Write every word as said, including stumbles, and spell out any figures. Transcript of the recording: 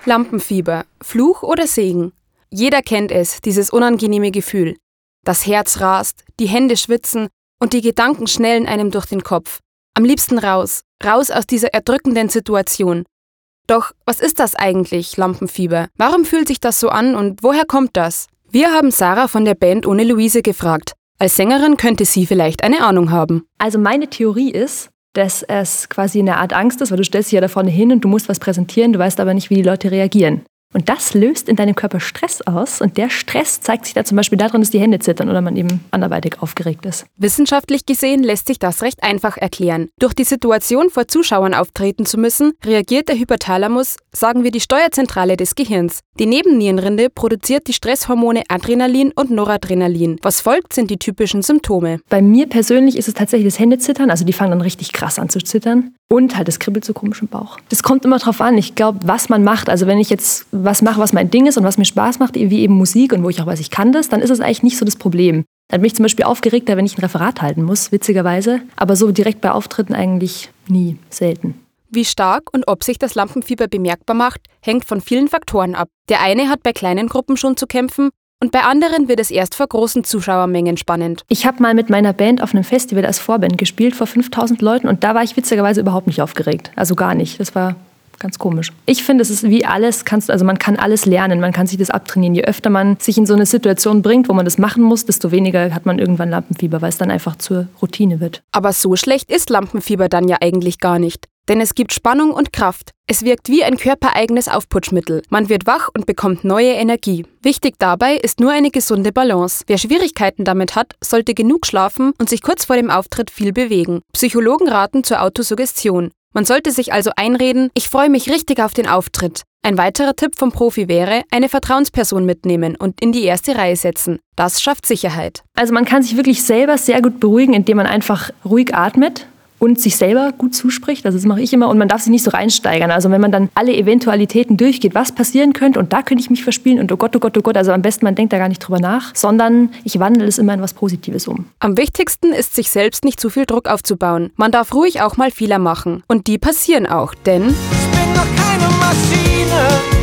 Lampenfieber, Fluch oder Segen? Jeder kennt es, dieses unangenehme Gefühl. Das Herz rast, die Hände schwitzen und die Gedanken schnellen einem durch den Kopf. Am liebsten raus, raus aus dieser erdrückenden Situation. Doch was ist das eigentlich, Lampenfieber? Warum fühlt sich das so an und woher kommt das? Wir haben Sarah von der Band Ohne Luise gefragt. Als Sängerin könnte sie vielleicht eine Ahnung haben. Also meine Theorie ist, dass es quasi eine Art Angst ist, weil du stellst dich ja da vorne hin und du musst was präsentieren, du weißt aber nicht, wie die Leute reagieren. Und das löst in deinem Körper Stress aus und der Stress zeigt sich da zum Beispiel darin, dass die Hände zittern oder man eben anderweitig aufgeregt ist. Wissenschaftlich gesehen lässt sich das recht einfach erklären. Durch die Situation, vor Zuschauern auftreten zu müssen, reagiert der Hypothalamus, sagen wir die Steuerzentrale des Gehirns. Die Nebennierenrinde produziert die Stresshormone Adrenalin und Noradrenalin. Was folgt, sind die typischen Symptome. Bei mir persönlich ist es tatsächlich das Händezittern, also die fangen dann richtig krass an zu zittern. Und halt, es kribbelt so komisch im Bauch. Das kommt immer drauf an, ich glaube, was man macht. Also wenn ich jetzt was mache, was mein Ding ist und was mir Spaß macht, wie eben Musik und wo ich auch weiß, ich kann das, dann ist es eigentlich nicht so das Problem. Dann bin ich zum Beispiel aufgeregter, wenn ich ein Referat halten muss, witzigerweise. Aber so direkt bei Auftritten eigentlich nie, selten. Wie stark und ob sich das Lampenfieber bemerkbar macht, hängt von vielen Faktoren ab. Der eine hat bei kleinen Gruppen schon zu kämpfen und bei anderen wird es erst vor großen Zuschauermengen spannend. Ich habe mal mit meiner Band auf einem Festival als Vorband gespielt vor fünftausend Leuten und da war ich witzigerweise überhaupt nicht aufgeregt. Also gar nicht. Das war ganz komisch. Ich finde, es ist wie alles, kannst, also man kann alles lernen, man kann sich das abtrainieren. Je öfter man sich in so eine Situation bringt, wo man das machen muss, desto weniger hat man irgendwann Lampenfieber, weil es dann einfach zur Routine wird. Aber so schlecht ist Lampenfieber dann ja eigentlich gar nicht. Denn es gibt Spannung und Kraft. Es wirkt wie ein körpereigenes Aufputschmittel. Man wird wach und bekommt neue Energie. Wichtig dabei ist nur eine gesunde Balance. Wer Schwierigkeiten damit hat, sollte genug schlafen und sich kurz vor dem Auftritt viel bewegen. Psychologen raten zur Autosuggestion. Man sollte sich also einreden, ich freue mich richtig auf den Auftritt. Ein weiterer Tipp vom Profi wäre, eine Vertrauensperson mitnehmen und in die erste Reihe setzen. Das schafft Sicherheit. Also man kann sich wirklich selber sehr gut beruhigen, indem man einfach ruhig atmet und sich selber gut zuspricht. Also das mache ich immer und man darf sich nicht so reinsteigern. Also wenn man dann alle Eventualitäten durchgeht, was passieren könnte und da könnte ich mich verspielen und oh Gott, oh Gott, oh Gott, also am besten man denkt da gar nicht drüber nach, sondern ich wandle es immer in was Positives um. Am wichtigsten ist, sich selbst nicht zu viel Druck aufzubauen. Man darf ruhig auch mal Fehler machen. Und die passieren auch, denn ich bin doch keine Maschine.